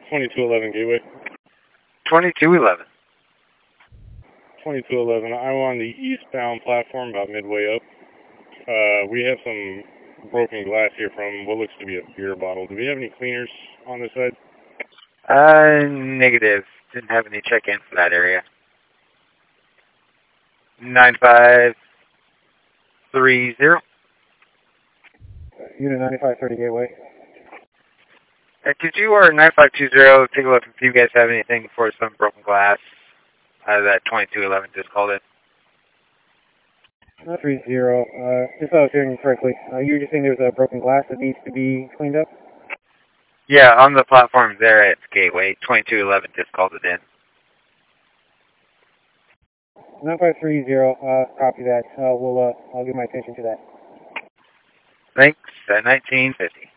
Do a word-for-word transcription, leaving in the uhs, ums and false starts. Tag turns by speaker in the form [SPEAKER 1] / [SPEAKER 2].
[SPEAKER 1] twenty-two eleven Gateway.
[SPEAKER 2] twenty-two eleven.
[SPEAKER 1] twenty-two eleven. I'm on the eastbound platform about midway up. Uh, we have some broken glass here from what looks to be a beer bottle. Do we have any cleaners on this side?
[SPEAKER 2] Uh, negative. Didn't have any check-in for that area. nine five three zero.
[SPEAKER 3] Unit ninety-five thirty Gateway.
[SPEAKER 2] Uh, could you or nine five two zero take a look if you guys have anything for some broken glass uh, that twenty-two eleven just called in?
[SPEAKER 3] Not three zero. Uh, if I was hearing you correctly, uh, you were just saying there's a broken glass that needs to be cleaned up?
[SPEAKER 2] Yeah, on the platform there at Gateway. twenty-two eleven just called it in.
[SPEAKER 3] nine five three zero, uh, copy that. Uh, we'll, uh, I'll give my attention to that.
[SPEAKER 2] Thanks, at nineteen fifty.